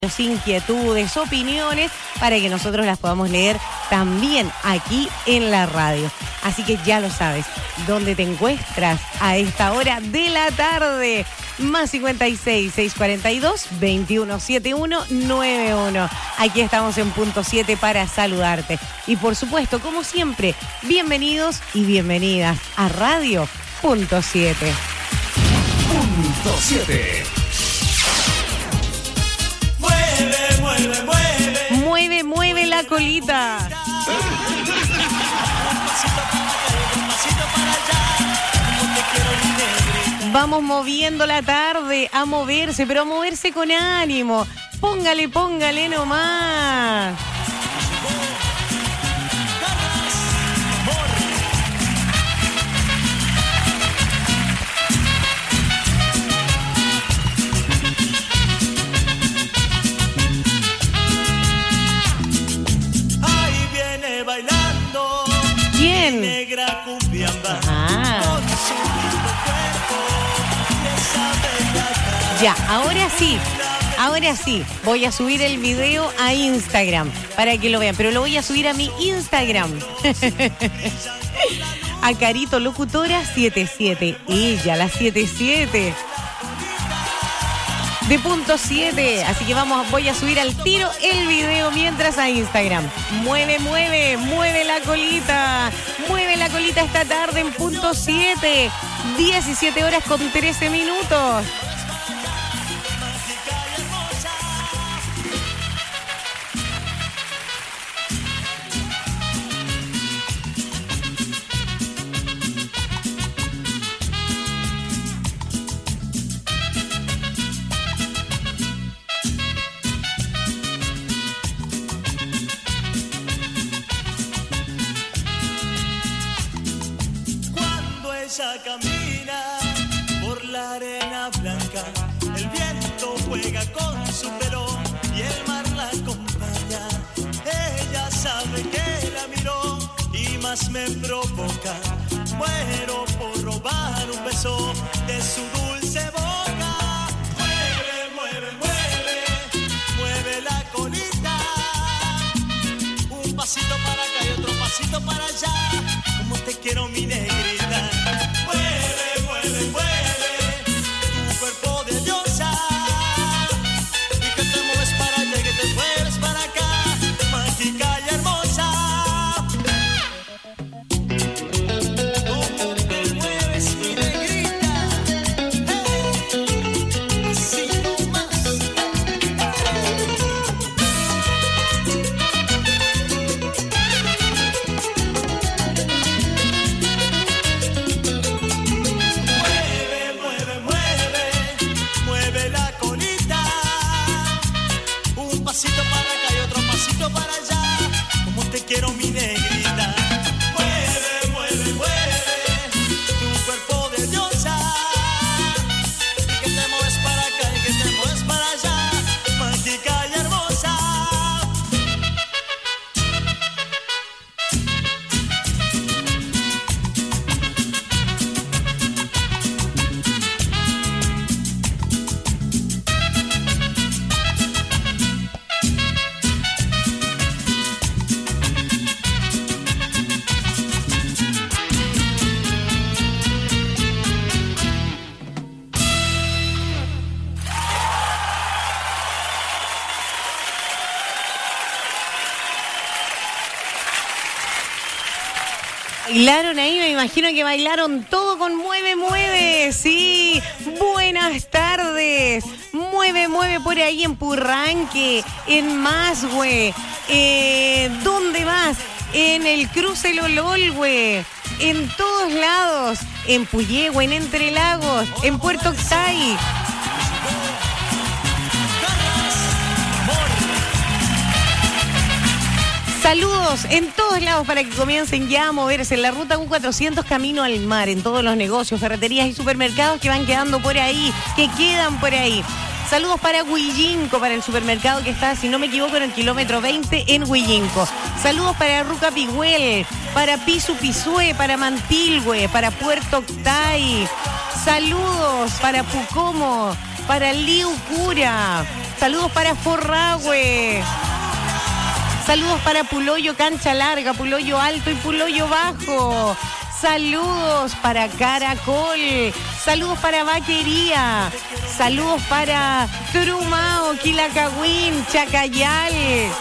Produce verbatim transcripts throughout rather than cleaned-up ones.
inquietudes, opiniones, para que nosotros las podamos leer también aquí en la radio. Así que ya lo sabes, ¿dónde te encuentras a esta hora de la tarde? Más cincuenta y seis, seiscientos cuarenta y dos, veintiuno setenta y uno noventa y uno. Aquí estamos en punto siete para saludarte. Y por supuesto, como siempre, bienvenidos y bienvenidas a Radio Punto siete. Punto siete. Mueve, mueve. Mueve, mueve la colita. Vamos moviendo la tarde a moverse, pero a moverse con ánimo. Póngale, póngale nomás. Ahí viene bailando. ¿Quién? Negra cumbiamba. Ah. Con su lindo cuerpo y esa bella cara. Ya, ahora sí. Ahora sí, voy a subir el video a Instagram para que lo vean, pero lo voy a subir a mi Instagram. A Carito Locutora setenta y siete. Ella, la setenta y siete. De punto siete. Así que vamos, voy a subir al tiro el video mientras a Instagram. Mueve, mueve, mueve la colita. Mueve la colita esta tarde en punto siete. diecisiete horas con trece minutos. Ella camina por la arena blanca, el viento juega con su pelo y el mar la acompaña. Ella sabe que la miró y más me provoca. Muero por robar un beso de su dulce boca. Mueve, mueve, mueve, mueve la colita. Un pasito para acá y otro pasito para allá. Como te quiero, mi negrita. Mueve, mueve, mueve tu cuerpo de diosa. Y que te mueves para allá y que te mueves para acá. Mágica y hermosa. Como te mueves, mi negrita. Hey, así nomás. Mueve, mueve, mueve, mueve la colita. Un pasito para acá y otro pasito para allá. Como te quiero, mi negrita. Mueve, mueve, mueve tu cuerpo de diosa. Y que te mueves para acá y que te mueves para allá. Mágica y hermosa. Bailaron ahí, me imagino que bailaron todo con Mueve, Mueve. Sí, buenas tardes. Mueve, mueve por ahí en Purranque, en Masgüe. Eh, ¿Dónde más? En el Cruce Lololwe. En todos lados. En Puyehue, en Entre Lagos, en Puerto Octay. Saludos en todos lados para que comiencen ya a moverse en la ruta U cuatrocientos camino al mar, en todos los negocios, ferreterías y supermercados que van quedando por ahí, que quedan por ahí. Saludos para Huillinco, para el supermercado que está, si no me equivoco, en el kilómetro veinte en Huillinco. Saludos para Ruca Pigüel, para Pisu Pisué, para Mantilhue, para Puerto Octay. Saludos para Pucomo, para Liu Cura. Saludos para Forragüe. Saludos para Puloyo Cancha Larga, Puloyo Alto y Puloyo Bajo. Saludos para Caracol. Saludos para Vaquería. Saludos para Trumao, Quilacagüín, Chacayal.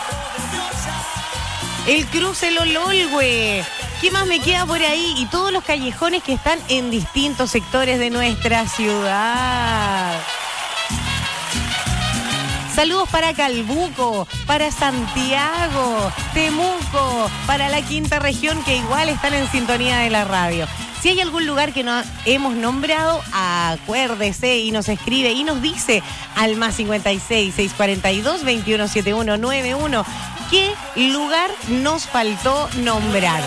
El Cruce Lololgüe. ¿Qué más me queda por ahí? Y todos los callejones que están en distintos sectores de nuestra ciudad. Saludos para Calbuco, para Santiago, Temuco, para la quinta región que igual están en sintonía de la radio. Si hay algún lugar que no hemos nombrado, acuérdese y nos escribe y nos dice al más cincuenta y seis, seiscientos cuarenta y dos, veintiuno setenta y uno noventa y uno qué lugar nos faltó nombrar.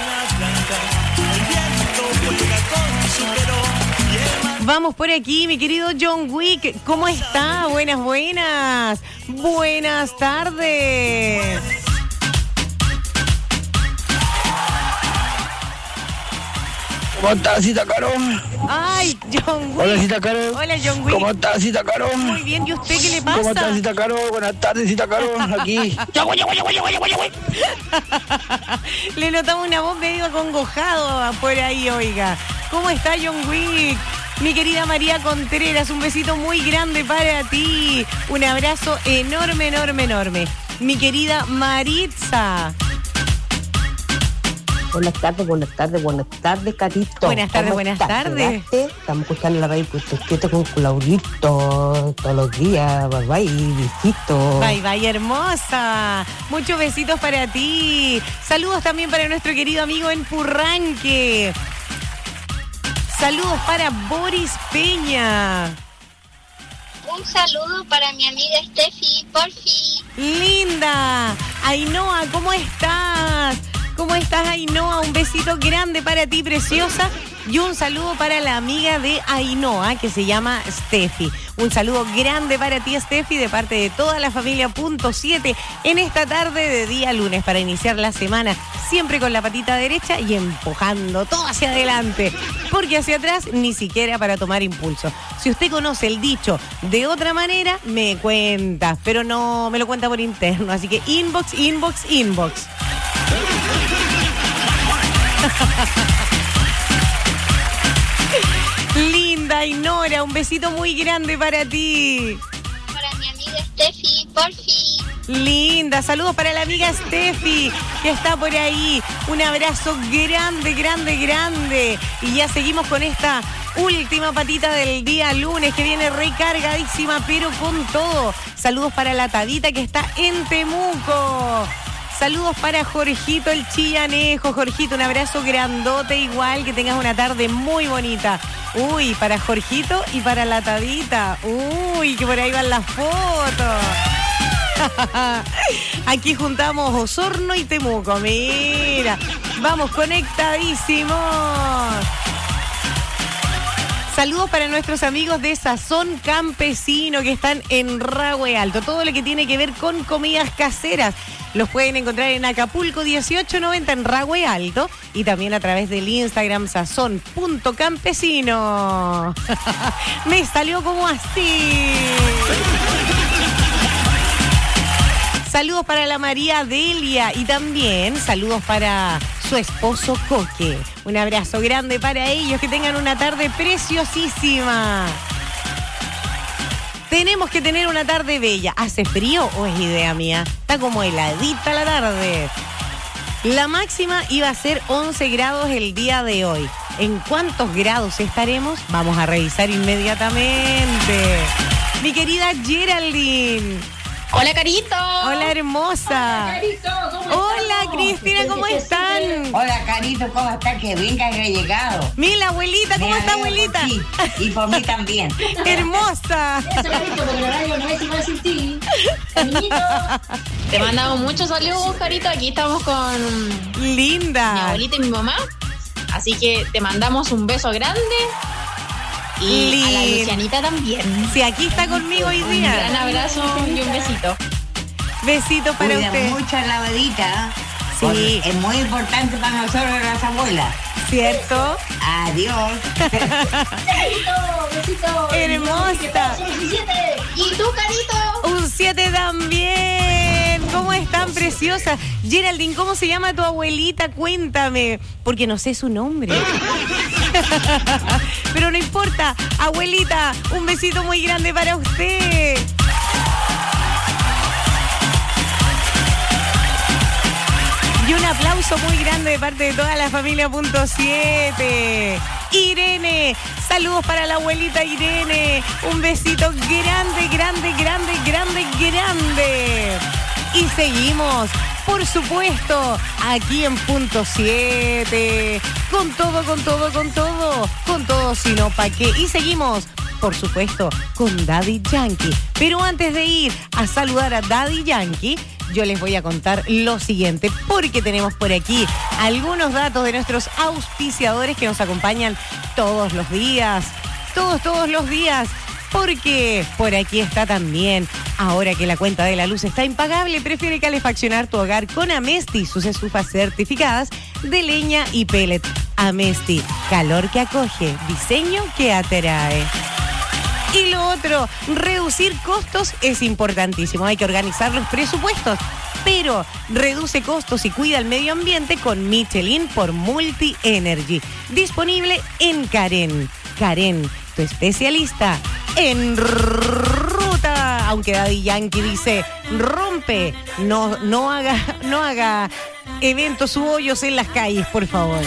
Vamos por aquí, mi querido John Wick. ¿Cómo está? Buenas, buenas. Buenas tardes. ¿Cómo estás, Cita Caro? Ay, John Wick. Hola, Cita Caro. Hola, John Wick. ¿Cómo estás, Cita Caro? Muy bien, ¿y usted qué le pasa? ¿Cómo estás, Cita Caro? Buenas tardes, Cita Caro. Aquí. Le notamos una voz medio acongojado por ahí, oiga. ¿Cómo está, John Wick? Mi querida María Contreras, un besito muy grande para ti. Un abrazo enorme, enorme, enorme. Mi querida Maritza. Buenas tardes, buenas tardes, buenas tardes, Carito. Buenas tardes, buenas estás? tardes. ¿Llegaste? Estamos escuchando la radio Puerto Quieto con Claudito todos los días. Bye bye, besitos. Bye bye, hermosa. Muchos besitos para ti. Saludos también para nuestro querido amigo en Purranque. Saludos para Boris Peña. Un saludo para mi amiga Steffi, porfi. Linda. Ainhoa, ¿cómo estás? ¿Cómo estás, Ainhoa? Un besito grande para ti, preciosa. Y un saludo para la amiga de Ainhoa, que se llama Steffi. Un saludo grande para ti, Steffi, de parte de toda la familia Punto siete en esta tarde de día lunes para iniciar la semana, siempre con la patita derecha y empujando todo hacia adelante, porque hacia atrás ni siquiera para tomar impulso. Si usted conoce el dicho de otra manera, me cuenta, pero no me lo cuenta por interno, así que inbox, inbox, inbox. Linda Ainhoa, un besito muy grande para ti. Para mi amiga Steffi, porfi. Linda, saludos para la amiga Steffi, que está por ahí. Un abrazo grande, grande, grande. Y ya seguimos con esta última patita del día lunes, que viene recargadísima, pero con todo. Saludos para la Tadita, que está en Temuco. Saludos para Jorgito el Chillanejo. Jorgito, un abrazo grandote igual, que tengas una tarde muy bonita. Uy, para Jorgito y para la Tadita. Uy, que por ahí van las fotos. Aquí juntamos Osorno y Temuco, mira. Vamos conectadísimos. Saludos para nuestros amigos de Sazón Campesino, que están en Rahue Alto. Todo lo que tiene que ver con comidas caseras los pueden encontrar en Acapulco dieciocho noventa en Rahue Alto, y también a través del Instagram sazón punto campesino. Me salió como así. Saludos para la María Delia y también saludos para su esposo Coque. Un abrazo grande para ellos, que tengan una tarde preciosísima. Tenemos que tener una tarde bella. ¿Hace frío o es idea mía? Está como heladita la tarde. La máxima iba a ser once grados el día de hoy. ¿En cuántos grados estaremos? Vamos a revisar inmediatamente. Mi querida Geraldine. Hola, Carito. Hola, hermosa. Hola, Carito. ¿Cómo Hola, estamos? Cristina, ¿cómo están? Hola, Carito, ¿cómo estás? Qué bien que has llegado. Mira, abuelita, ¿cómo Me está, alegro abuelita? por ti, y por mí también. Hermosa. Eso, Carito, porque el horario no es igual sin ti. Cariñito. Te mandamos muchos saludos, Carito. Aquí estamos con mi Linda. abuelita y mi mamá. Así que te mandamos un beso grande. Y Linda. a la Lucianita también. Sí, aquí está conmigo hoy Un día. gran abrazo y un besito. Besito para Cuida usted. mucho la lavadita. Sí. Porque es muy importante para nosotros las abuelas. ¿Cierto? Adiós. Carito, besito. Hermosa. ¿Y tú, Carito? Un siete también. ¿Cómo están, preciosas? Geraldine, ¿cómo se llama tu abuelita? Cuéntame, porque no sé su nombre. Pero no importa. Abuelita, un besito muy grande para usted. Y un aplauso muy grande de parte de toda la familia punto siete. Irene, saludos para la abuelita Irene. Un besito grande, grande, grande, grande, grande. Y seguimos, por supuesto, aquí en punto siete. Con todo, con todo, con todo. Con todo, sino pa' qué. Y seguimos, por supuesto, con Daddy Yankee. Pero antes de ir a saludar a Daddy Yankee, yo les voy a contar lo siguiente, porque tenemos por aquí algunos datos de nuestros auspiciadores que nos acompañan todos los días, todos, todos los días, porque por aquí está también, ahora que la cuenta de la luz está impagable, prefiere calefaccionar tu hogar con Amesti, sus estufas certificadas de leña y pellet. Amesti, calor que acoge, diseño que atrae. Y lo otro, reducir costos es importantísimo. Hay que organizar los presupuestos, pero reduce costos y cuida el medio ambiente con Michelin por Multi Energy. Disponible en Karen. Karen, tu especialista en ruta. Aunque Daddy Yankee dice, rompe, no, no haga, no haga eventos u hoyos en las calles, por favor.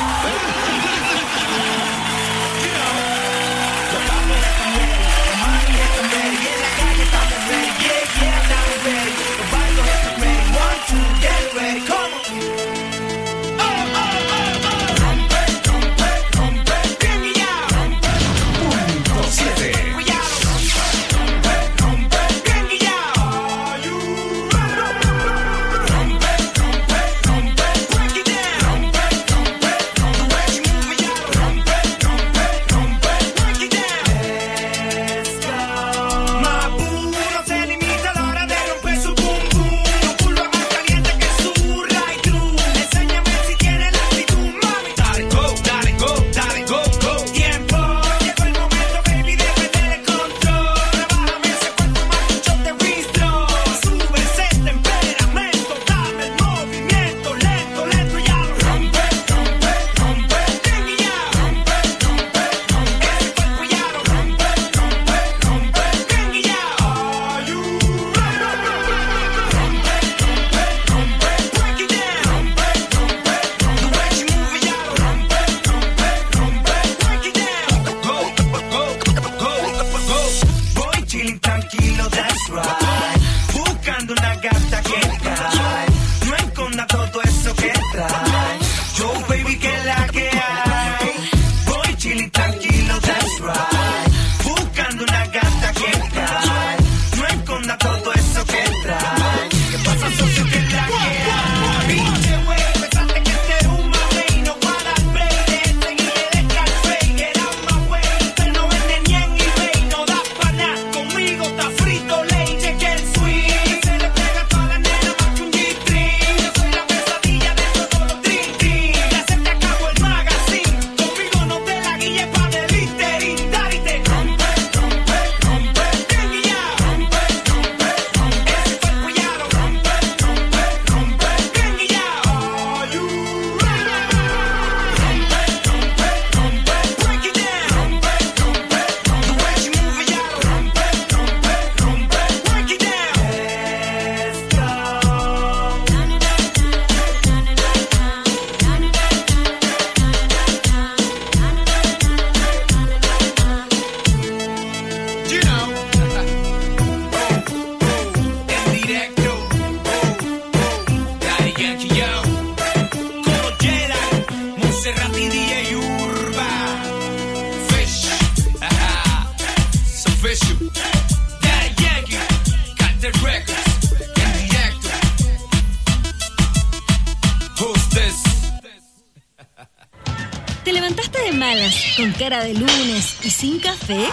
¿Con cara de lunes y sin café?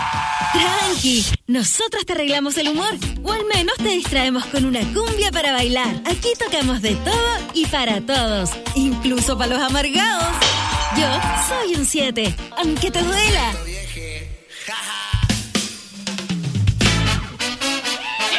Tranqui, nosotros te arreglamos el humor, o al menos te distraemos con una cumbia para bailar. Aquí tocamos de todo y para todos, incluso para los amargados. Yo soy un siete, aunque te duela.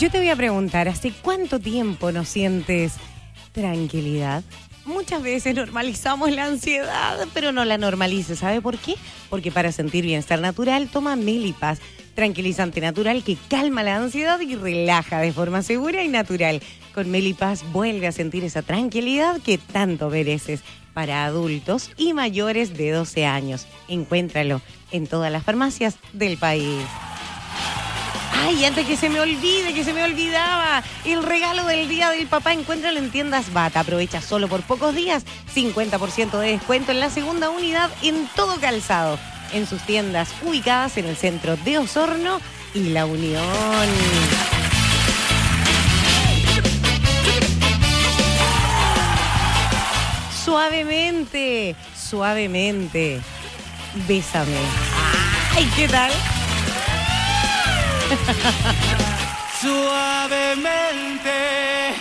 Yo te voy a preguntar, ¿hace cuánto tiempo no sientes tranquilidad? Muchas veces normalizamos la ansiedad, pero no la normalices. ¿Sabe por qué? Porque para sentir bienestar natural, toma Melipaz, tranquilizante natural que calma la ansiedad y relaja de forma segura y natural. Con Melipaz vuelve a sentir esa tranquilidad que tanto mereces. Para adultos y mayores de doce años. Encuéntralo en todas las farmacias del país. Ay, antes que se me olvide, que se me olvidaba, el regalo del Día del Papá, encuéntralo en Tiendas Bata. Aprovecha solo por pocos días, cincuenta por ciento de descuento en la segunda unidad en todo calzado. En sus tiendas ubicadas en el centro de Osorno y La Unión. Suavemente, suavemente, bésame. Ay, ¿qué tal? Suavemente,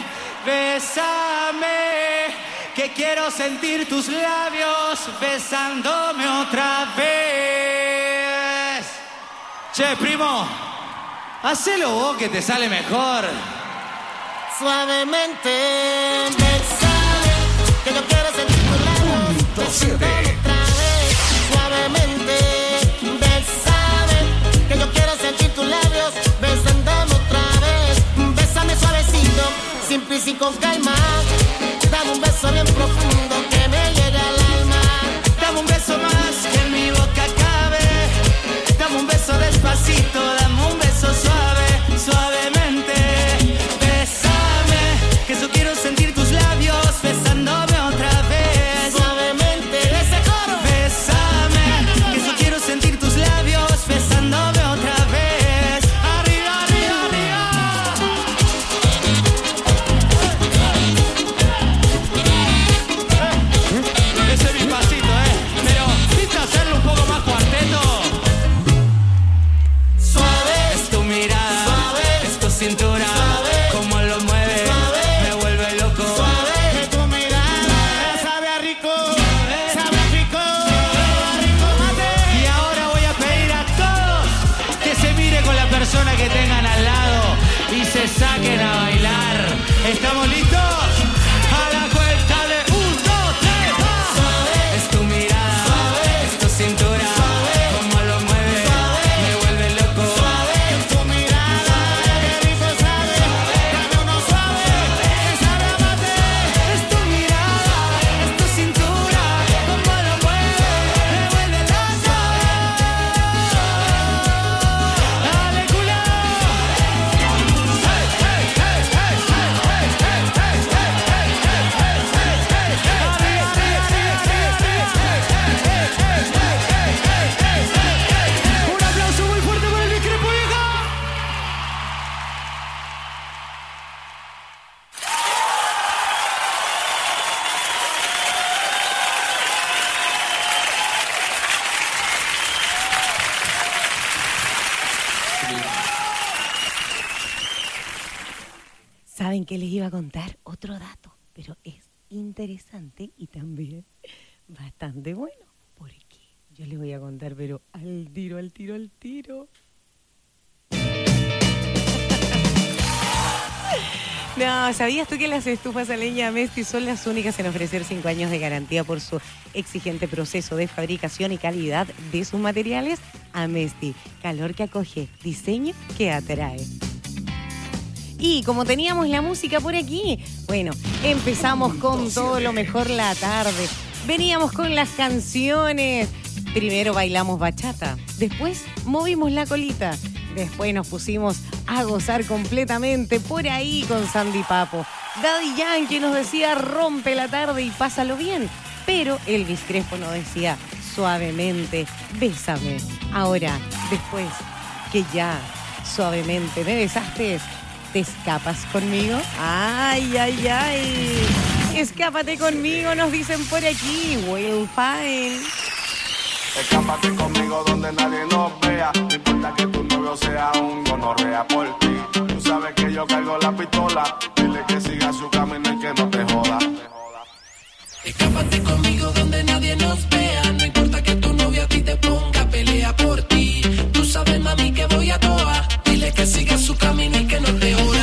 bésame, que quiero sentir tus labios besándome otra vez. Che, primo, hacelo vos que te sale mejor. Suavemente, bésame, que yo quiero sentir tus labios besándome otra vez. Suavemente, bésame, que yo quiero sentir tus labios besándome otra vez. Bésame suavecito, sin prisa y con calma. Dame un beso bien profundo que me llegue al alma. Dame un beso más que en mi boca cabe. Dame un beso despacito, dame un beso suave, suavemente. Bésame, que yo quiero sentir tus labios besándome otra vez. Suavemente, ese coro. Bésame, que yo quiero sentir tus labios besándome otra vez. Arriba, arriba, arriba. Ese es mi pasito, ¿eh? Pero, ¿viste hacerlo un poco más cuarteto? Suave, Es tu mirada, suave, es tu cintura, suave, cómo lo mueve, suave, me vuelve loco. suave, de tu mirada. Sabe a rico, sabe a rico, rico mate. Y ahora voy a pedir a todos que se mire con la persona que tengan al lado y se saquen a bailar. ¿Estamos listos? A la cuenta de un, dos, tres, va. Es tu mirada, es tu cintura, cómo lo mueve, me vuelve loco. Es tu mirada, qué rico sabe. Dame uno suave, que sabe a mate. Es tu mirada, es tu cintura, cómo lo mueve, me vuelve loco. Dale culo. Hey, hey, hey, hey, hey, hey, hey, hey, hey, hey, hey, hey, hey, hey. Arriba, arriba, arriba, arriba, arriba. Un aplauso muy fuerte para el discrepo, vieja. ¿Saben qué les iba a contar? Otro dato, pero es interesante y también bastante bueno. Porque yo les voy a contar, pero al tiro, al tiro, al tiro. No, ¿sabías tú que las estufas a leña Amesti son las únicas en ofrecer cinco años de garantía por su exigente proceso de fabricación y calidad de sus materiales? Amesti, calor que acoge, diseño que atrae. Y como teníamos la música por aquí, bueno, empezamos con todo lo mejor la tarde. Veníamos con las canciones. Primero bailamos bachata, después movimos la colita, después nos pusimos a gozar completamente por ahí con Sandy Papo. Daddy Yankee nos decía rompe la tarde y pásalo bien, pero Elvis Crespo nos decía suavemente, bésame. Ahora, después que ya suavemente me besaste, ¿te escapas conmigo? Ay, ay, ay. Escápate conmigo, nos dicen por aquí. Well, fine. Escápate conmigo donde nadie nos vea. No importa que tu novio sea un gonorrea por ti. Tú sabes que yo cargo la pistola. Dile que siga su camino y que no te joda. Escápate conmigo donde nadie nos vea. No importa que tu novio a ti te ponga, pelea por ti. Tú sabes, mami, que voy a toa. Dile que siga su camino y que no te joda.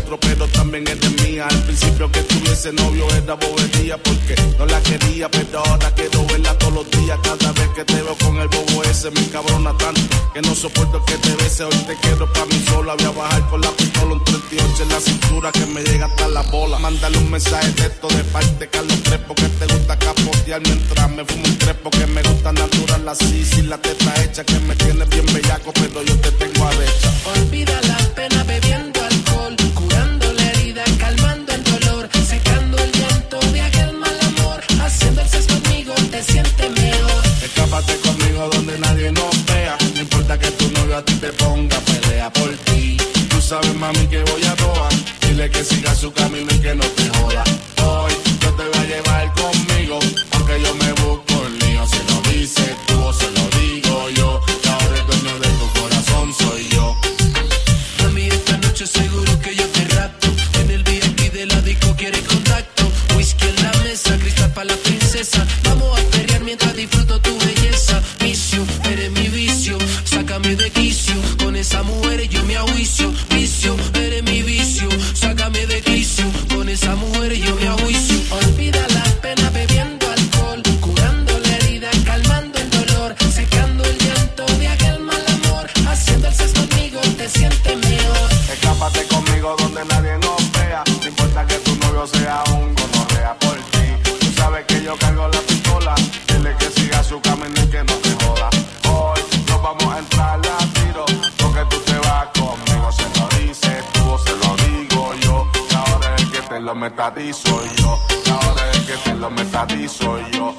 otro, pero también eres mía. Al principio que tuviese novio era bobería porque no la quería, pero ahora quiero verla todos los días. Cada vez que te veo con el bobo ese me encabrona tanto que no soporto que te bese. Hoy te quiero pa' mí sola, voy a bajar con la pistola, un treinta y ocho en la cintura que me llega hasta la bola. Mándale un mensaje de texto de parte de Carlos Crespo que te gusta capotear mientras me fumo un crepo, que me gusta natural así, sin la teta hecha, que me tienes bien bellaco, pero yo te tengo arrecha. Olvida la pena bebiendo alcohol, curando la herida, calmando el dolor, secando el llanto de aquel mal amor, haciendo el sexo conmigo te sientes mejor. Escápate conmigo donde nadie nos vea, no importa que tu novio a ti te ponga, pelea por ti. Tú sabes, mami, que voy a robar, dile que siga su camino y que no te joda. Hoy yo te voy a llevar conmigo, aunque yo me busco el lío. Si lo dices tú o se lo digo yo, que ahora el dueño de tu corazón soy yo. Mami, esta noche seguro que yo te rapto, en el V I P de la disco quiere contacto, whisky en la mesa, cristal para la princesa, vamos a perrear mientras disfruto tu belleza. Vicio, eres mi vicio, sácame de quicio, con esa mujer yo me ajuicio. Vicio, eres mi vicio, sácame de quicio, con esa mujer yo me ajuicio. Olvida la pena bebiendo alcohol, curando la herida, calmando el dolor, secando el llanto de aquel mal amor, haciendo el sexo conmigo te sientes mejor. Escápate conmigo donde nadie nos vea, no importa que tu novio sea un gonorrea por ti. Tú sabes que yo cargo la pistola, dile que siga su camino y que no te joda. Hoy nos vamos a entrar a tiro, porque tú te vas conmigo, se lo dices tú o se lo digo yo, que ahora el que te lo metadizo yo, que ahora el que te lo metadizo yo.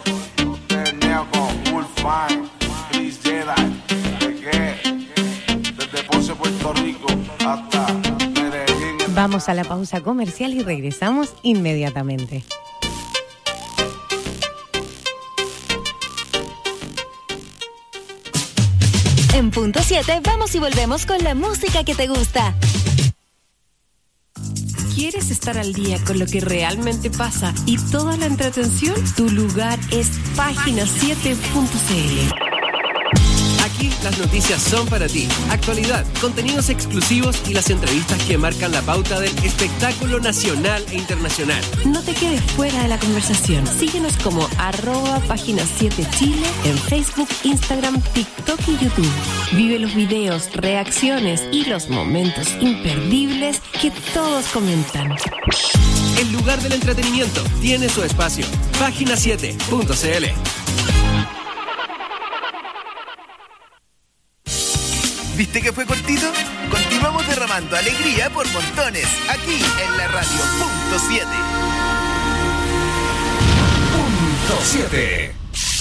Tenía con Wolfine, Chris Jedi, ¿de qué? Desde Ponce, Puerto Rico, hasta Medellín. Vamos a la pausa comercial y regresamos inmediatamente. En punto siete vamos y volvemos con la música que te gusta. ¿Quieres estar al día con lo que realmente pasa y toda la entretención? Tu lugar es página siete punto c l. Aquí las noticias son para ti. Actualidad, contenidos exclusivos y las entrevistas que marcan la pauta del espectáculo nacional e internacional. No te quedes fuera de la conversación. Síguenos como arroba página siete Chile en Facebook, Instagram, TikTok y YouTube. Vive los videos, reacciones y los momentos imperdibles que todos comentan. El lugar del entretenimiento tiene su espacio. página siete punto c l. ¿Viste que fue cortito? Continuamos derramando alegría por montones, aquí en la radio punto siete. Punto siete.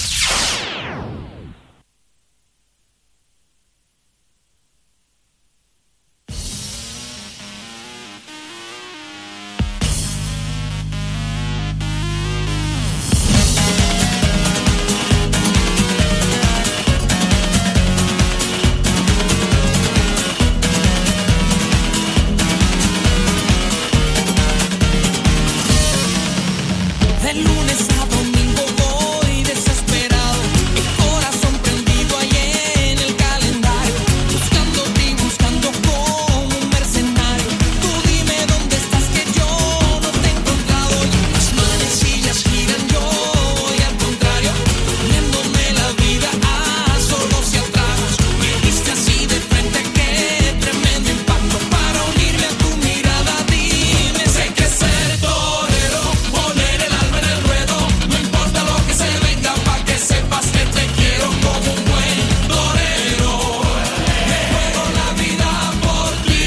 De lunes a domingo voy desesperado, el corazón prendido ahí en el calendario, buscándote y buscando como un mercenario. Tú dime dónde estás que yo no te he encontrado. Y las manecillas giran, yo voy al contrario, viéndome la vida a solos y a tragos. Me viste así de frente, qué tremendo impacto para unirme a tu mirada. Dime, sé que ser torero, poner el alma en el ruedo, no importa lo que se venga, pa' que sepas que te quiero como un buen torero. Me juego la vida por ti.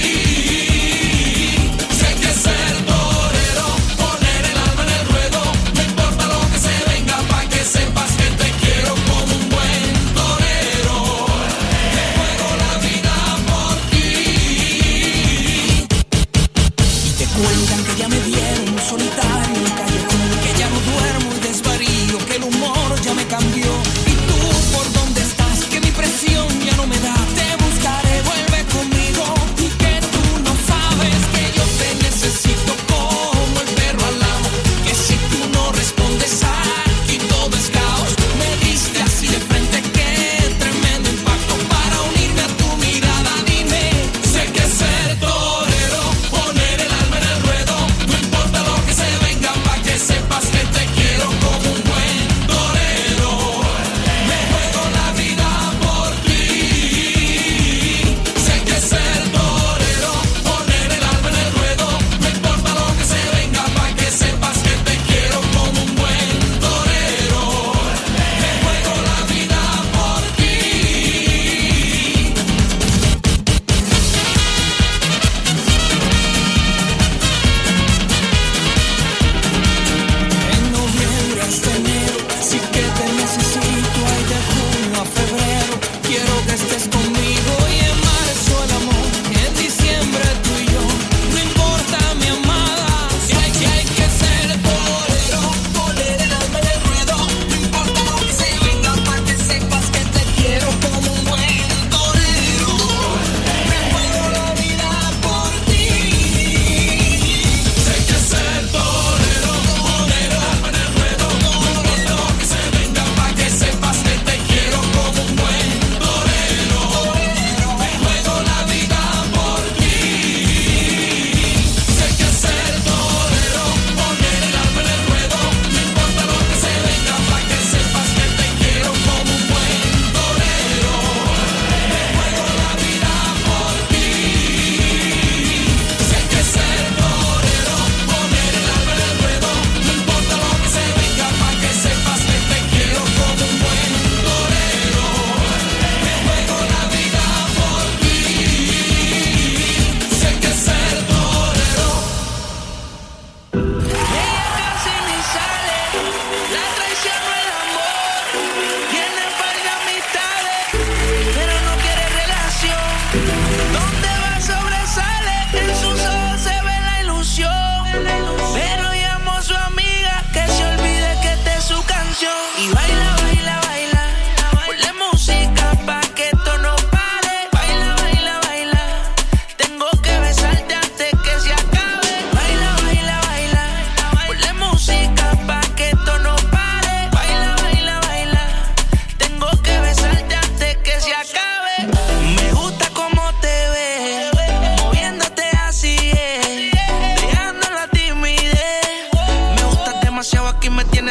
Sé que ser torero, poner el alma en el ruedo, no importa lo que se venga, pa' que sepas que te quiero como un buen torero. Me juego la vida por ti. Y te cuentan que ya me vieron solitario en el callejón, que ya no duermo y desvarío, que el humor ya me cambió. Y tú, ¿por dónde estás? Que mi presión ya no me da. Te buscaré, vuelve conmigo. Y que tú no sabes que yo te necesito como el perro al amo. Que si tú no respondes aquí todo es caos. Me diste así de frente, qué tremendo impacto para unirme a tu mirada. Dime, sé que ser torero, poner el alma en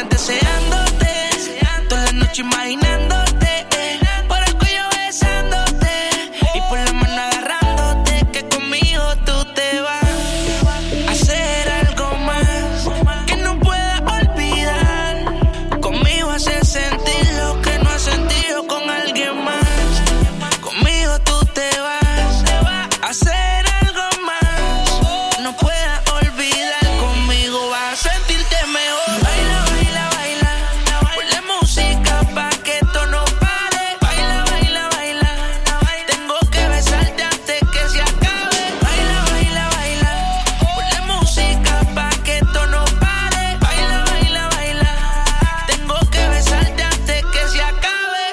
mañana deseándote, toda la noche imaginándote, por el cuello besándote y por la mano agarrándote, que conmigo tú te vas a hacer algo más que no puedas olvidar. Conmigo hacer sentir lo que no has sentido con alguien más. Conmigo tú te vas a hacer algo más, no puedas olvidar. Conmigo vas a sentirte mejor. Baila, baila, baila, ponle música pa' que esto no pare. Baila, baila, baila, tengo que besarte antes que se acabe. Baila, baila, baila, ponle música pa' que esto no pare. Baila, baila, baila, tengo que besarte antes que se acabe.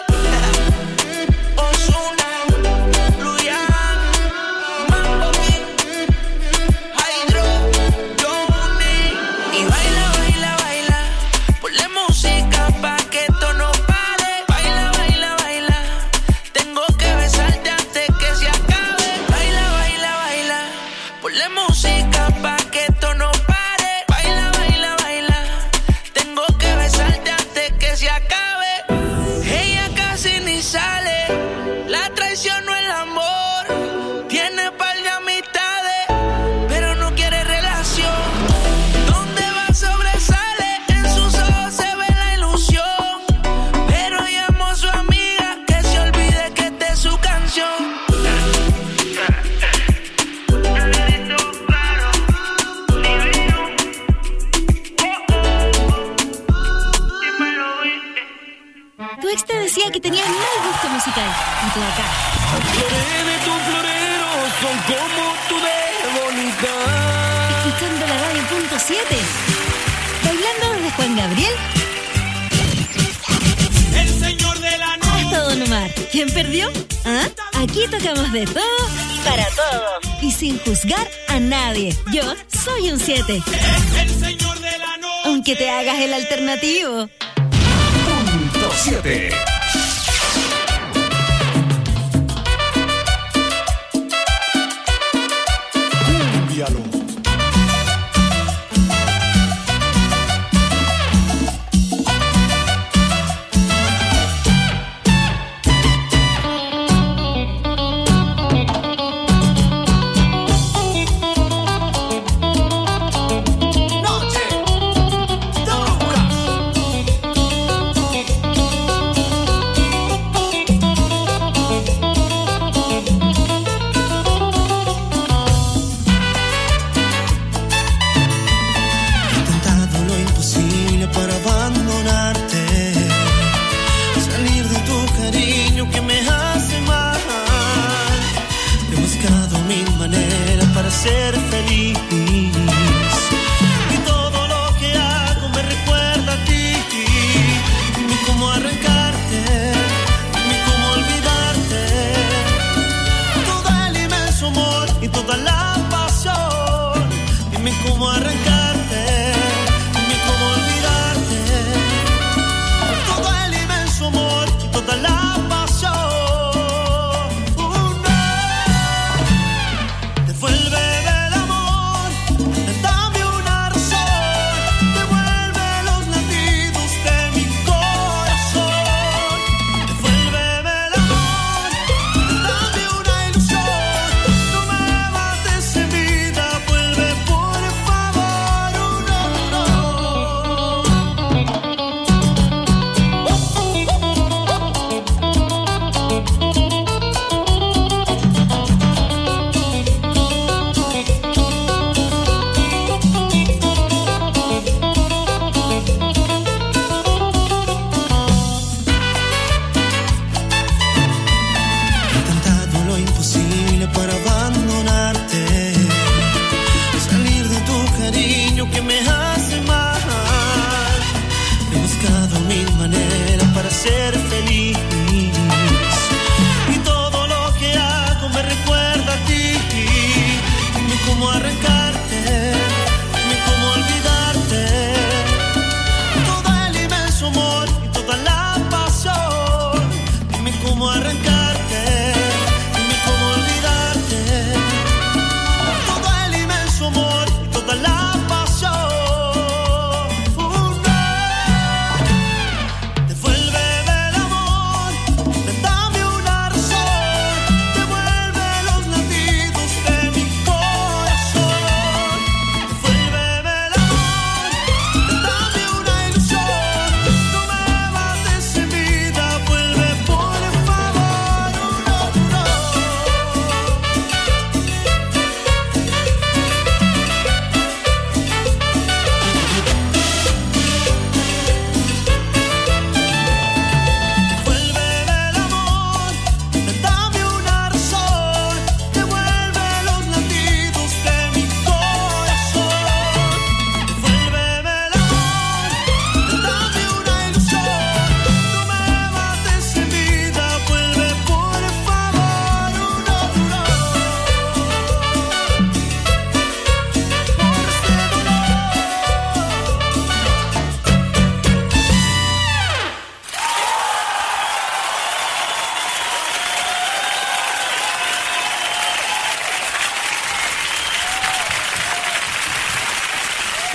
Ozuna, Luyan, Mambo King, Hydro, Johnny. Y baila, baila, baila, ponle música pa' que esto no pare. Baila, baila, baila, tengo que besarte antes que se acabe. Baila, baila, baila, ponle música pa' que esto no pare. Baila, baila, baila, tengo que besarte antes que se acabe. Ella casi ni sale, la traición no el amor. Tiene par de amistades, pero no quiere relación. Donde va sobresale, en sus ojos se ve la ilusión. Pero llamó a su amiga que se olvide que esta es su canción. Tu ex te decía que tenías mal gusto musical. Y tú acá. Flores de tus floreros son como tú de bonita. Escuchando la radio punto siete. Bailando desde Juan Gabriel El señor de la noche. hasta Don Omar. ¿Quién perdió? ¿Ah? Aquí tocamos de todo para todos. Y sin juzgar a nadie. Yo soy un siete. El señor de la noche. Aunque te hagas el alternativo. Punto siete. He intentado lo imposible para abandonarte, salir de tu cariño que me hace mal. He buscado mil maneras para ser feliz y todo lo que hago me recuerda a ti. Dime cómo arrancarte, dime cómo olvidarte. Todo el inmenso amor y toda la pasión. Dime cómo arrancarte, dime cómo olvidarte. Todo el inmenso amor y toda la pasión. Una, devuélveme el amor, dame una razón, devuelve los latidos de mi corazón. Devuélveme el amor, dame una ilusión, no me mates en vida, vuelve por favor.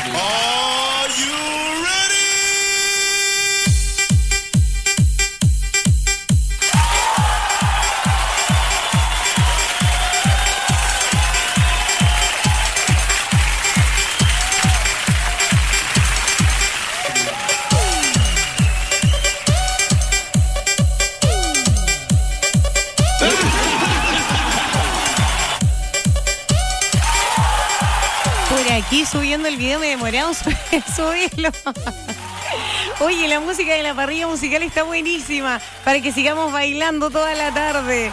Are you ready? Aquí subiendo el video me demoramos en subirlo. Oye, la música de la parrilla musical está buenísima para que sigamos bailando toda la tarde.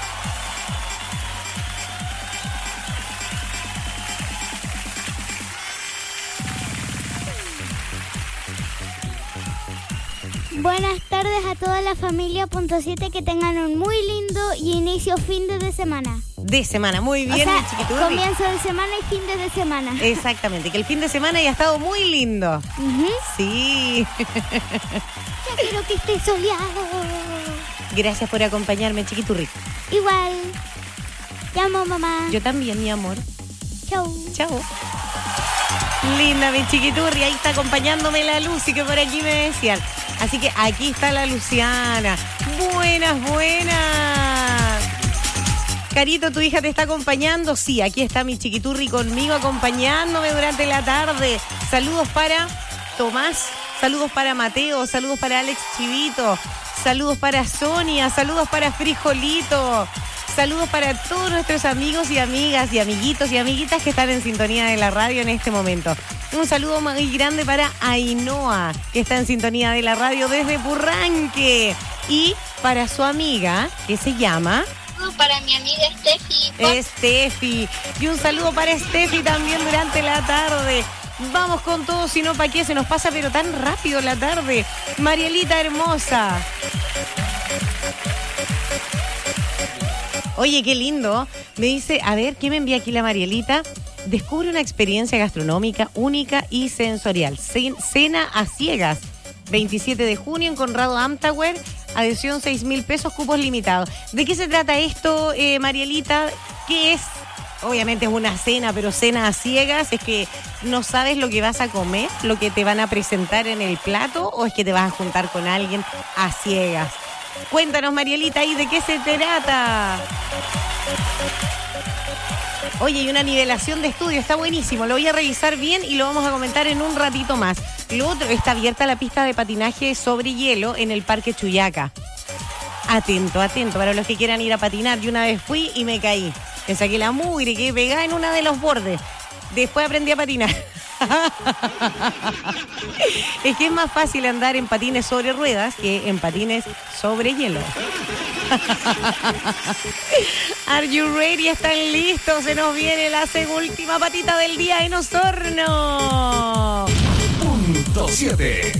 Buenas tardes a toda la familia Punto siete, que tengan un muy lindo y inicio fin de semana. De semana, muy bien, o sea, mi chiquiturri. Comienzo de semana y fin de semana. Exactamente, que el fin de semana haya estado muy lindo. Uh-huh. Sí. Ya quiero que esté soleado. Gracias por acompañarme, chiquiturri. Igual. Te amo, mamá. Yo también, mi amor. Chau. Chau. Linda, mi chiquiturri. Ahí está acompañándome la Lucy, que por aquí me decían. Así que aquí está la Luciana. Buenas, buenas. Carito, ¿tu hija te está acompañando? Sí, aquí está mi chiquiturri conmigo acompañándome durante la tarde. Saludos para Tomás, saludos para Mateo, saludos para Alex Chivito, saludos para Sonia, saludos para Frijolito, saludos para todos nuestros amigos y amigas y amiguitos y amiguitas que están en sintonía de la radio en este momento. Un saludo muy grande para Ainhoa, que está en sintonía de la radio desde Purranque. Y para su amiga, que se llama... Para mi amiga Steffi. Steffi. Y un saludo para Steffi también durante la tarde. Vamos con todo, si no, ¿para qué? Se nos pasa pero tan rápido la tarde. Marielita hermosa. Oye, qué lindo. Me dice, a ver, ¿qué me envía aquí la Marielita? Descubre una experiencia gastronómica única y sensorial. Cena a ciegas. veintisiete de junio en Conrado Amtower. Adhesión seis mil pesos, cupos limitados. ¿De qué se trata esto, eh, Marielita? ¿Qué es? Obviamente es una cena, pero cena a ciegas. ¿Es que no sabes lo que vas a comer, lo que te van a presentar en el plato, o es que te vas a juntar con alguien a ciegas? Cuéntanos, Marielita, ¿y de qué se trata? Oye, y una nivelación de estudio, está buenísimo. Lo voy a revisar bien y lo vamos a comentar en un ratito más. Lo otro, está abierta la pista de patinaje sobre hielo en el Parque Chuyaca. Atento, atento, para los que quieran ir a patinar. Yo una vez fui y me caí. Me saqué la mugre, quedé pegada en uno de los bordes. Después aprendí a patinar. Es que es más fácil andar en patines sobre ruedas que en patines sobre hielo. Are you ready? ¿Están listos? Se nos viene la última patita del día en Osorno. Punto siete.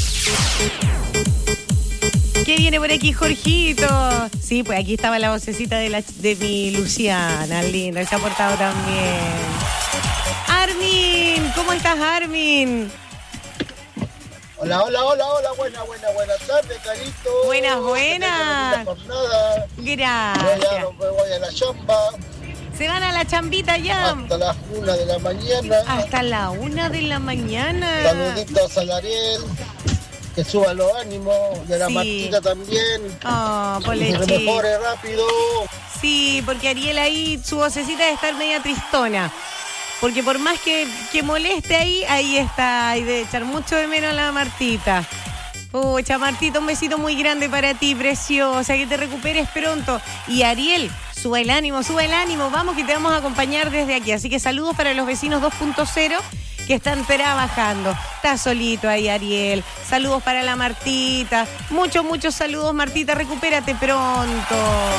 ¿Qué viene por aquí, Jorgito? Sí, pues aquí estaba la vocecita de, la, de mi Luciana, linda, se ha portado también. Armin, ¿cómo estás, Armin? Hola, hola, hola, hola, buena, buena, buenas tardes, Carito. Buenas, buenas. Gracias. Yo ya no me voy a la chamba. Se van a la chambita ya. Hasta las una de la mañana. Hasta la una de la mañana. Saluditos a Ariel, que suba los ánimos. Y a la sí. Martita también. Oh, que se mejore rápido. Sí, porque Ariel ahí, su vocecita debe estar media tristona. Porque por más que, que moleste ahí, ahí está. Y de echar mucho de menos a la Martita. Pucha, Martita, un besito muy grande para ti, preciosa. Que te recuperes pronto. Y Ariel, suba el ánimo, suba el ánimo. Vamos, que te vamos a acompañar desde aquí. Así que saludos para los vecinos dos punto cero que están trabajando. Está solito ahí, Ariel. Saludos para la Martita. Muchos, muchos saludos, Martita. Recupérate pronto.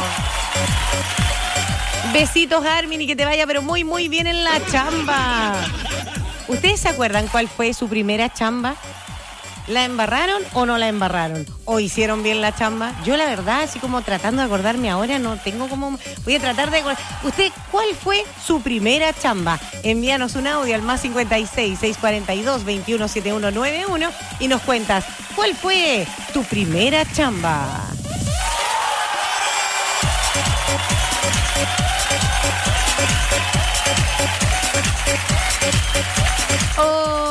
Besitos, Armin, y que te vaya pero muy, muy bien en la chamba. ¿Ustedes se acuerdan cuál fue su primera chamba? ¿La embarraron o no la embarraron? ¿O hicieron bien la chamba? Yo la verdad, así como tratando de acordarme ahora, no tengo como... Voy a tratar de acordar. ¿Usted cuál fue su primera chamba? Envíanos un audio al más cincuenta y seis, seiscientos cuarenta y dos, veintiuno setenta y uno noventa y uno y nos cuentas ¿cuál fue tu primera chamba? Oh,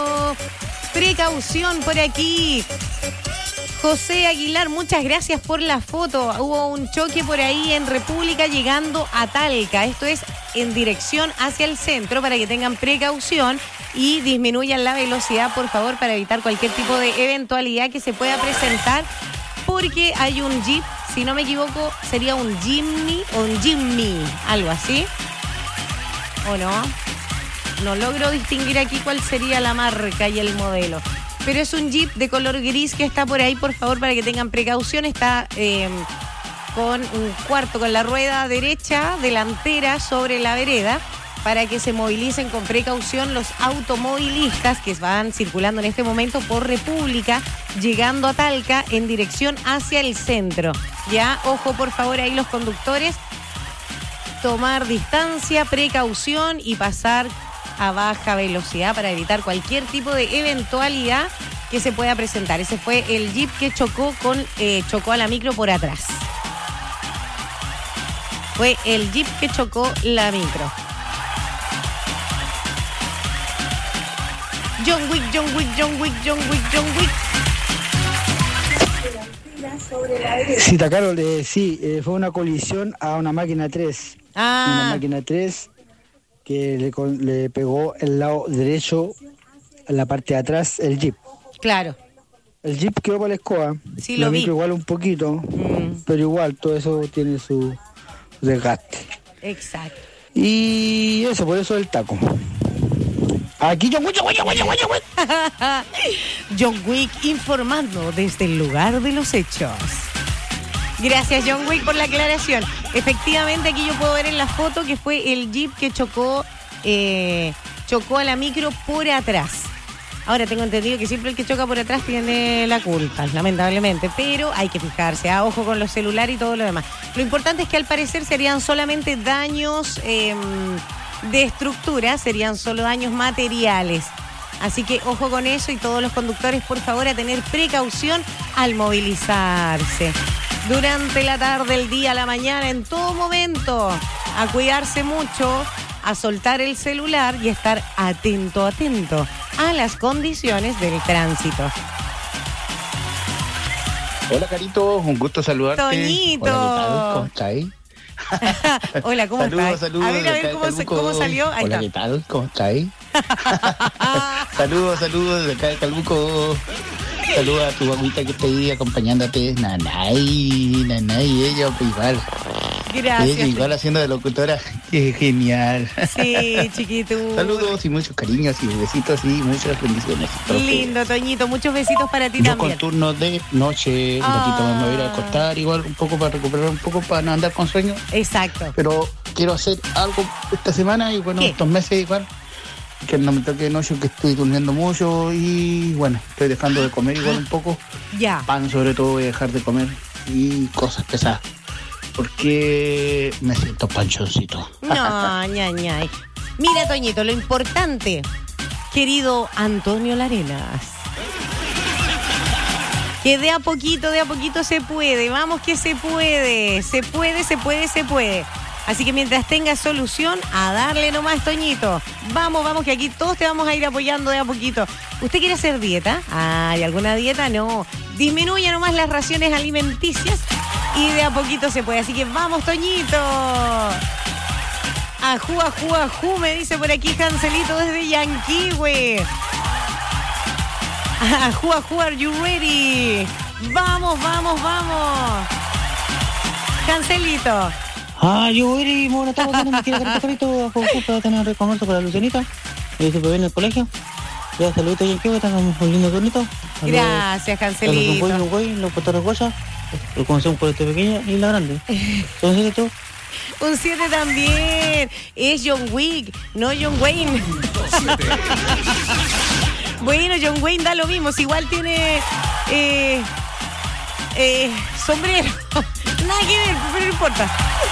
precaución por aquí. José Aguilar, muchas gracias por la foto. Hubo un choque por ahí en República llegando a Talca. Esto es en dirección hacia el centro para que tengan precaución y disminuyan la velocidad, por favor, para evitar cualquier tipo de eventualidad que se pueda presentar, porque hay un jeep, si no me equivoco, sería un Jimny o un Jimmy, algo así. ¿O no? No logro distinguir aquí cuál sería la marca y el modelo. Pero es un Jeep de color gris que está por ahí, por favor, para que tengan precaución. Está eh, con un cuarto, con la rueda derecha delantera sobre la vereda, para que se movilicen con precaución los automovilistas que van circulando en este momento por República, llegando a Talca en dirección hacia el centro. Ya, ojo, por favor, ahí los conductores, tomar distancia, precaución y pasar a baja velocidad para evitar cualquier tipo de eventualidad que se pueda presentar. Ese fue el Jeep que chocó con eh, chocó a la micro por atrás. Fue el Jeep que chocó la micro. John Wick, John Wick, John Wick, John Wick, John Wick. Cita Carol, eh, sí, eh, fue una colisión a una máquina tres. Ah. Una máquina tres que le, con- le pegó el lado derecho, en la parte de atrás, el jeep. Claro. El jeep quedó para la escoba. Sí, la lo vi. micro igual un poquito, Mm. pero igual todo eso tiene su desgaste. Exacto. Y eso, por eso el taco. Aquí John Wick, John Wick, John Wick, John Wick, John Wick. John Wick informando desde el lugar de los hechos. Gracias, John Wick, por la aclaración. Efectivamente, aquí yo puedo ver en la foto que fue el Jeep que chocó, eh, chocó a la micro por atrás. Ahora tengo entendido que siempre el que choca por atrás tiene la culpa, lamentablemente, pero hay que fijarse, a ojo con los celulares y todo lo demás. Lo importante es que al parecer serían solamente daños eh, de estructura, serían solo daños materiales. Así que ojo con eso y todos los conductores, por favor, a tener precaución al movilizarse. Durante la tarde, el día, la mañana, en todo momento, a cuidarse mucho, a soltar el celular y estar atento, atento a las condiciones del tránsito. Hola, Carito, un gusto saludarte. Toñito. Hola, ¿qué tal? ¿Cómo estáis? Hola, ¿cómo saludos, estás? Saludos, a ver, a acá ver de cómo, se- Calbuco. cómo salió. Ahí Hola, está. ¿qué tal? ¿Cómo estáis? saludos, saludos de acá de Calbuco. Saludos a tu agüita que está ahí acompañándote. Nanay, nanay, ella pues, igual. Gracias. Ella igual haciendo de locutora. Qué genial. Sí, chiquito. Saludos y muchos cariños y besitos y muchas bendiciones. Lindo, Toñito. Muchos besitos para ti Yo también. con turno de noche, un Ah. ratito me voy a ir a acostar igual un poco para recuperar un poco, para no andar con sueño. Exacto. Pero quiero hacer algo esta semana y bueno, ¿Qué? estos meses igual, que no me toque de noche, que estoy durmiendo mucho y bueno, estoy dejando de comer igual un poco. Ya. Pan sobre todo voy a dejar de comer y cosas pesadas. Porque me siento panchoncito. No, ña, ña. Mira, Toñito, lo importante, querido Antonio Larenas, que de a poquito, de a poquito se puede. Vamos que se puede. Se puede, se puede, se puede. Así que mientras tengas solución, a darle nomás, Toñito. Vamos, vamos, que aquí todos te vamos a ir apoyando de a poquito. ¿Usted quiere hacer dieta? ¿Hay alguna dieta? No. Disminuye nomás las raciones alimenticias y de a poquito se puede. Así que vamos, Toñito. Ajú, ajú, ajú, me dice por aquí Cancelito desde Yanquihue. Ajú, ajú, are you ready? Vamos, vamos, vamos. Cancelito. Ah, yo eres mona, estaba que no me quiero carito, carito, para tener almuerzo para Lucianita. Y se en el colegio. Ya, saluditos y en que están un lindo turnito. Gracias, Cancelito. Los güey, los potores guayas. Lo conocemos por este pequeño y la grande. Entonces, tú. Un siete también. Es John Wick, no John Wayne. Bueno, John Wayne da lo mismo. Si igual tiene eh, eh, sombrero. Nada que ver, pero no importa.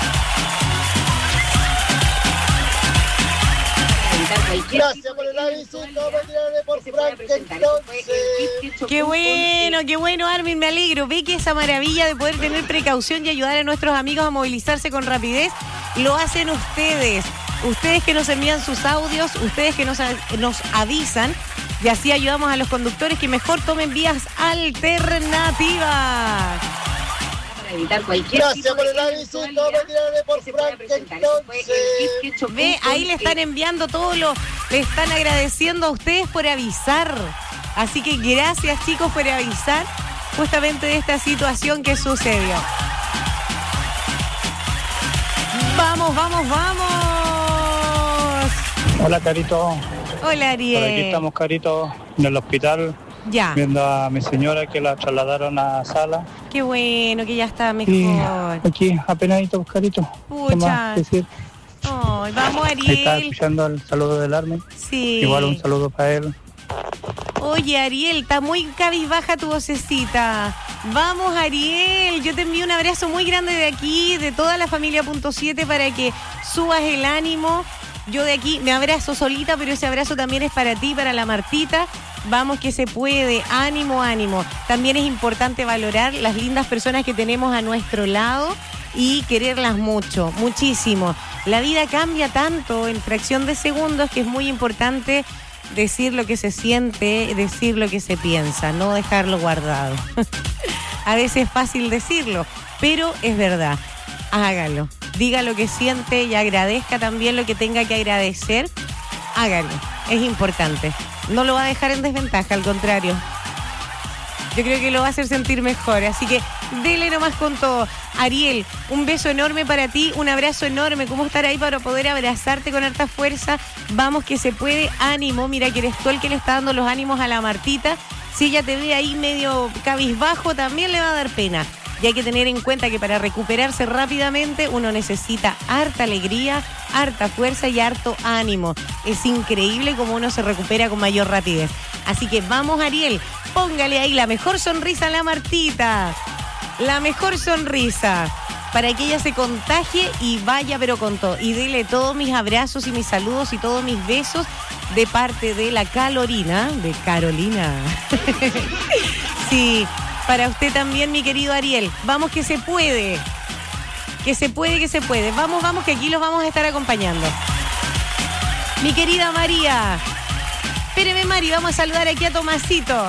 Gracias por el aviso, no me tiraré por Frank entonces. Qué bueno, qué bueno, Armin, me alegro. Ve que esa maravilla de poder tener precaución y ayudar a nuestros amigos a movilizarse con rapidez, lo hacen ustedes. Ustedes que nos envían sus audios, ustedes que nos, nos avisan Y así ayudamos a los conductores que mejor tomen vías alternativas. Evitar cualquier Gracias por el aviso, me tiraré por Frank, entonces. Ve, ahí le están enviando todo lo, le están agradeciendo a ustedes por avisar. Así que gracias, chicos, por avisar justamente de esta situación que sucedió. Vamos, vamos, vamos. Hola, Carito. Hola, Ariel. Por aquí estamos, Carito, en el hospital. Ya. Viendo a mi señora que la trasladaron a sala. Qué bueno, que ya está mejor. Y aquí, apenadito, Carito. Pucha. Decir. Oh, vamos, Ariel. Ahí está escuchando el saludo del Armin. Sí. Igual un saludo para él. Oye, Ariel, está muy cabizbaja tu vocecita. Vamos, Ariel, yo te envío un abrazo muy grande de aquí, de toda la familia punto siete, para que subas el ánimo. Yo de aquí me abrazo solita, pero ese abrazo también es para ti, para la Martita. Vamos que se puede, ánimo, ánimo. También es importante valorar las lindas personas que tenemos a nuestro lado y quererlas mucho, muchísimo. La vida cambia tanto en fracción de segundos que es muy importante decir lo que se siente, decir lo que se piensa, no dejarlo guardado. A veces es fácil decirlo, pero es verdad. Hágalo. Diga lo que siente y agradezca también lo que tenga que agradecer. Hágalo. Es importante. No lo va a dejar en desventaja, al contrario. Yo creo que lo va a hacer sentir mejor. Así que dele nomás con todo. Ariel, un beso enorme para ti, un abrazo enorme. ¿Cómo estar ahí para poder abrazarte con harta fuerza? Vamos que se puede. Ánimo. Mira que eres tú el que le está dando los ánimos a la Martita. Si ella te ve ahí medio cabizbajo, también le va a dar pena. Y hay que tener en cuenta que para recuperarse rápidamente uno necesita harta alegría, harta fuerza y harto ánimo. Es increíble cómo uno se recupera con mayor rapidez. Así que vamos, Ariel, póngale ahí la mejor sonrisa a la Martita. La mejor sonrisa para que ella se contagie y vaya pero con todo. Y dele todos mis abrazos y mis saludos y todos mis besos de parte de la Carolina, de Carolina. Sí. Para usted también, mi querido Ariel. Vamos que se puede. Que se puede, que se puede. Vamos, vamos, que aquí los vamos a estar acompañando. Mi querida María. Espéreme, Mari, vamos a saludar aquí a Tomasito.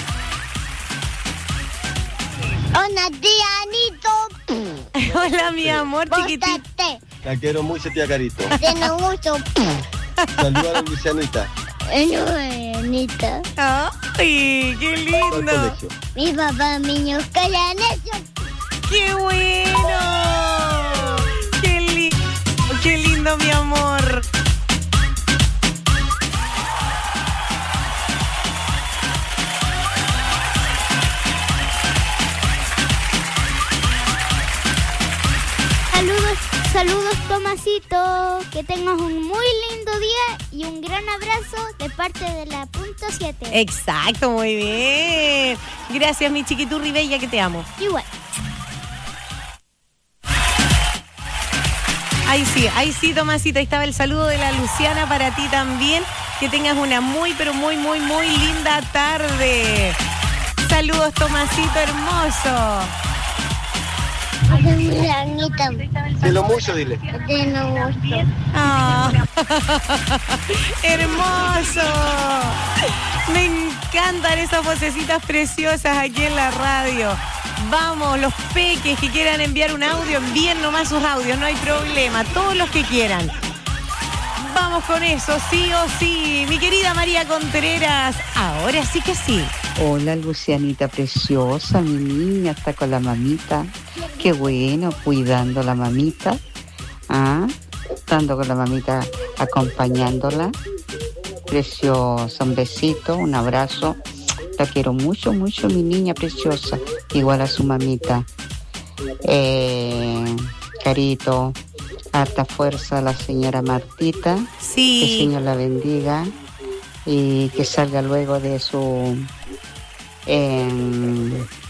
Hola, tía Anito. Hola, mi amor, chiquitito. La quiero mucho, tía Carito. Te amo mucho. Saluda a la Lucianita. Anita. ¡Ay, qué lindo! Mi papá, niños, callan eso. ¡Qué bueno! ¡Qué lindo! ¡Qué lindo, mi amor! Saludos, saludos, Tomasito. Que tengas un muy lindo día y un gran abrazo de parte de la punto siete. Exacto, muy bien. Gracias, mi chiquiturri bella, que te amo. Igual. Ahí sí, ahí sí, Tomasito. Ahí estaba el saludo de la Luciana para ti también. Que tengas una muy, pero muy, muy, muy linda tarde. Saludos, Tomasito hermoso. Te lo mucho, dile. Te lo mucho. Ah, hermoso. Me encantan esas vocecitas preciosas aquí en la radio. Vamos, los peques que quieran enviar un audio, envíen nomás sus audios, no hay problema. Todos los que quieran. Vamos con eso, sí o sí. Mi querida María Contreras, ahora sí que sí. Hola, Lucianita preciosa, mi niña, está con la mamita. Qué bueno, cuidando a la mamita. Ah, estando con la mamita, acompañándola. Preciosa, un besito, un abrazo. La quiero mucho, mucho, mi niña preciosa. Igual a su mamita. Eh, Carito, harta fuerza a la señora Martita. Sí. Que el Señor la bendiga. Y que salga luego de su... Eh,